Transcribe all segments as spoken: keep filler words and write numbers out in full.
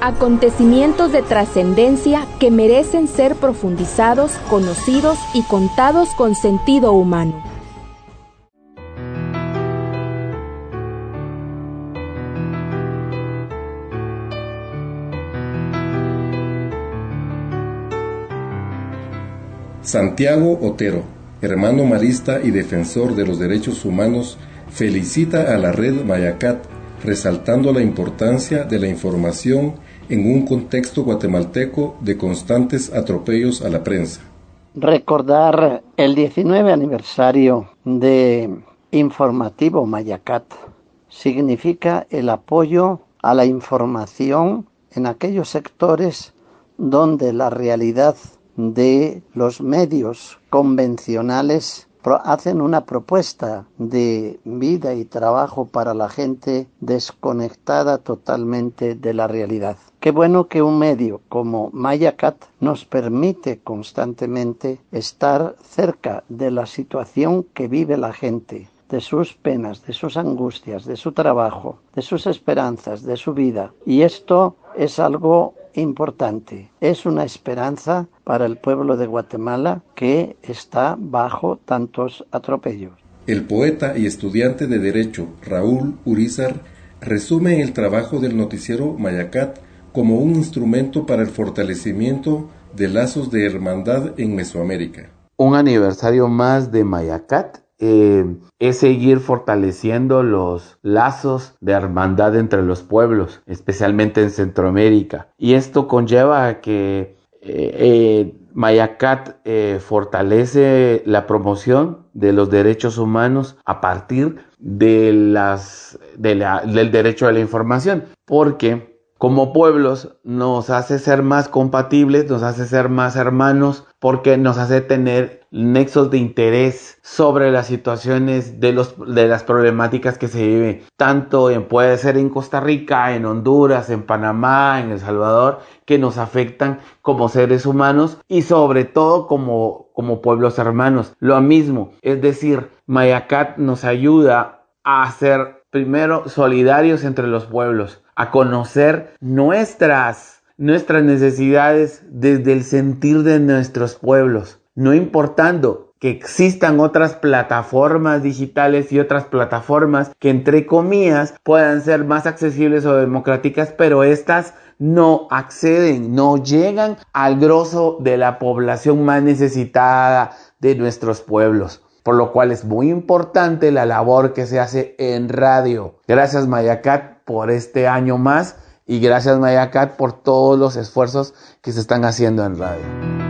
Acontecimientos de trascendencia que merecen ser profundizados, conocidos y contados con sentido humano. Santiago Otero, hermano marista y defensor de los derechos humanos, felicita a la red Mayacat, resaltando la importancia de la información en un contexto guatemalteco de constantes atropellos a la prensa. Recordar el diecinueve aniversario de Informativo Mayacat significa el apoyo a la información en aquellos sectores donde la realidad de los medios convencionales hacen una propuesta de vida y trabajo para la gente desconectada totalmente de la realidad. Qué bueno que un medio como Mayacat nos permite constantemente estar cerca de la situación que vive la gente, de sus penas, de sus angustias, de su trabajo, de sus esperanzas, de su vida. Y esto es algo importante. Es una esperanza para el pueblo de Guatemala que está bajo tantos atropellos. El poeta y estudiante de Derecho Raúl Urizar resume el trabajo del noticiero Mayacat como un instrumento para el fortalecimiento de lazos de hermandad en Mesoamérica. Un aniversario más de Mayacat eh, es seguir fortaleciendo los lazos de hermandad entre los pueblos, especialmente en Centroamérica. Y esto conlleva a que eh, eh, Mayacat eh, fortalece la promoción de los derechos humanos a partir de las, de la, del derecho a la información, porque como pueblos nos hace ser más compatibles, nos hace ser más hermanos, porque nos hace tener nexos de interés sobre las situaciones de, los, de las problemáticas que se viven, tanto en, puede ser en Costa Rica, en Honduras, en Panamá, en El Salvador, que nos afectan como seres humanos y sobre todo como, como pueblos hermanos. Lo mismo, es decir, Mayacat nos ayuda a ser primero solidarios entre los pueblos, a conocer nuestras, nuestras necesidades desde el sentir de nuestros pueblos, no importando que existan otras plataformas digitales y otras plataformas que entre comillas puedan ser más accesibles o democráticas, pero estas no acceden, no llegan al grosso de la población más necesitada de nuestros pueblos. Por lo cual es muy importante la labor que se hace en radio. Gracias Mayacat por este año más y gracias Mayacat por todos los esfuerzos que se están haciendo en radio.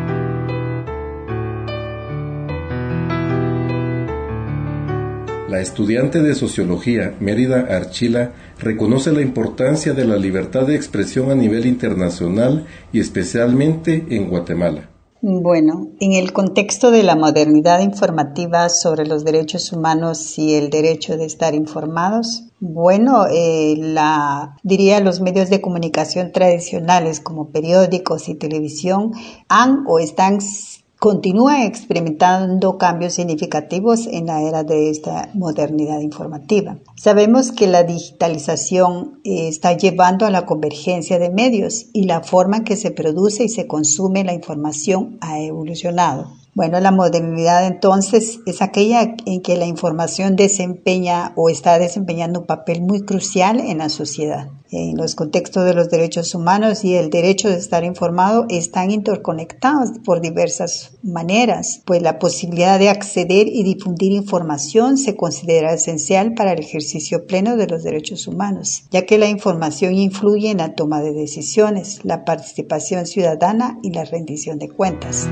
La estudiante de Sociología, Mérida Archila, reconoce la importancia de la libertad de expresión a nivel internacional y especialmente en Guatemala. Bueno, en el contexto de la modernidad informativa sobre los derechos humanos y el derecho de estar informados, bueno, eh, la, diría los medios de comunicación tradicionales como periódicos y televisión han o están continúan experimentando cambios significativos en la era de esta modernidad informativa. Sabemos que la digitalización eh, está llevando a la convergencia de medios y la forma en que se produce y se consume la información ha evolucionado. Bueno, la modernidad entonces es aquella en que la información desempeña o está desempeñando un papel muy crucial en la sociedad. En los contextos de los derechos humanos y el derecho de estar informado están interconectados por diversas maneras, pues la posibilidad de acceder y difundir información se considera esencial para el ejercicio pleno de los derechos humanos, ya que la información influye en la toma de decisiones, la participación ciudadana y la rendición de cuentas.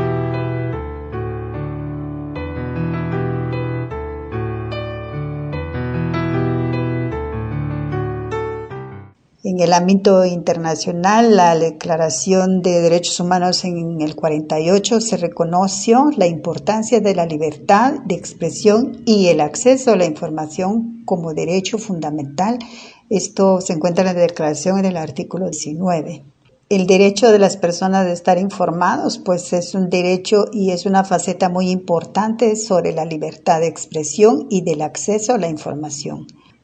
En el ámbito internacional, la Declaración de Derechos Humanos en el cuarenta y ocho se reconoció la importancia de la libertad de expresión y el acceso a la información como derecho fundamental. Esto se encuentra en la declaración en el artículo diecinueve. El derecho de las personas de estar informados, pues es un derecho y es una faceta muy importante sobre la libertad de expresión y del acceso a la información.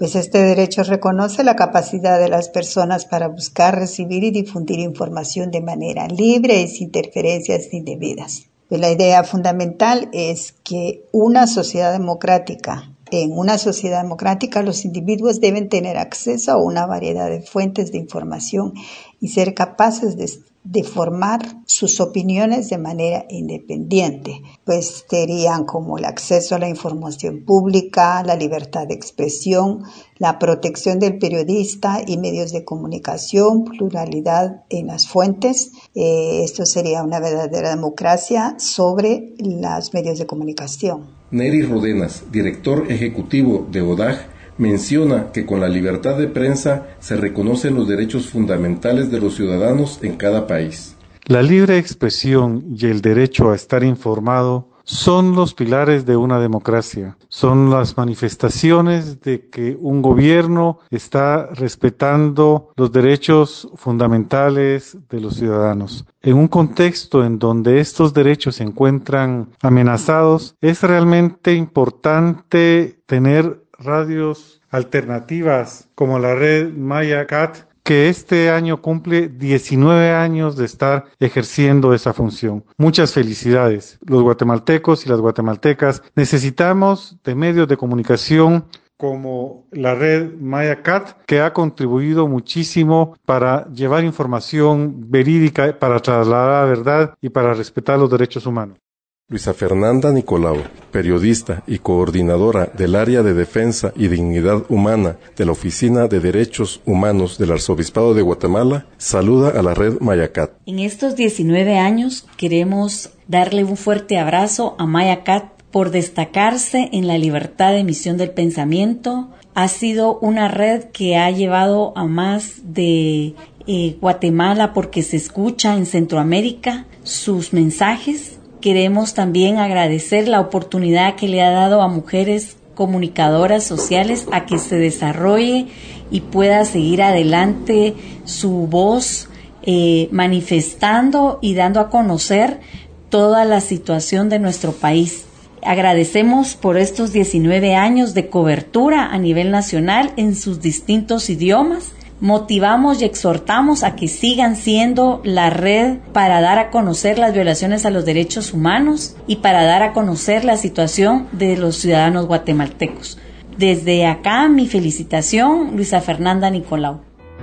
pues este derecho reconoce la capacidad de las personas para buscar, recibir y difundir información de manera libre y sin interferencias indebidas. Pues la idea fundamental es que una sociedad democrática, en una sociedad democrática los individuos deben tener acceso a una variedad de fuentes de información y ser capaces de de formar sus opiniones de manera independiente, pues serían como el acceso a la información pública, la libertad de expresión, la protección del periodista y medios de comunicación, pluralidad en las fuentes. Eh, esto sería una verdadera democracia sobre los medios de comunicación. Neri Rodenas, director ejecutivo de O D A G, menciona que con la libertad de prensa se reconocen los derechos fundamentales de los ciudadanos en cada país. La libre expresión y el derecho a estar informado son los pilares de una democracia. Son las manifestaciones de que un gobierno está respetando los derechos fundamentales de los ciudadanos. En un contexto en donde estos derechos se encuentran amenazados, es realmente importante tener radios alternativas como la red Mayacat, que este año cumple diecinueve años de estar ejerciendo esa función. Muchas felicidades. Los guatemaltecos y las guatemaltecas necesitamos de medios de comunicación como la red Mayacat, que ha contribuido muchísimo para llevar información verídica, para trasladar la verdad y para respetar los derechos humanos. Luisa Fernanda Nicolau, periodista y coordinadora del Área de Defensa y Dignidad Humana de la Oficina de Derechos Humanos del Arzobispado de Guatemala, saluda a la red Mayacat. En estos diecinueve años queremos darle un fuerte abrazo a Mayacat por destacarse en la libertad de emisión del pensamiento. Ha sido una red que ha llevado a más de eh, Guatemala porque se escucha en Centroamérica sus mensajes. Queremos también agradecer la oportunidad que le ha dado a mujeres comunicadoras sociales a que se desarrolle y pueda seguir adelante su voz eh, manifestando y dando a conocer toda la situación de nuestro país. Agradecemos por estos diecinueve años de cobertura a nivel nacional en sus distintos idiomas. Motivamos y exhortamos a que sigan siendo la red para dar a conocer las violaciones a los derechos humanos y para dar a conocer la situación de los ciudadanos guatemaltecos. Desde acá, mi felicitación, Luisa Fernanda Nicolau.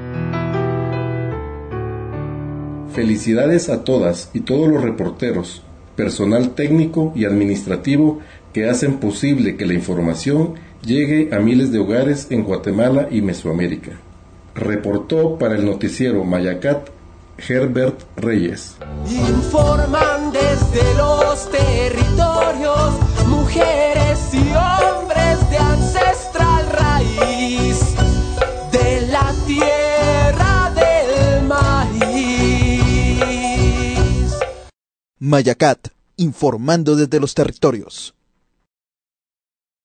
Felicidades a todas y todos los reporteros, personal técnico y administrativo que hacen posible que la información llegue a miles de hogares en Guatemala y Mesoamérica. Reportó para el noticiero Mayacat Herbert Reyes. Informan desde los territorios, mujeres y hombres de ancestral raíz, de la tierra del maíz. Mayacat, informando desde los territorios.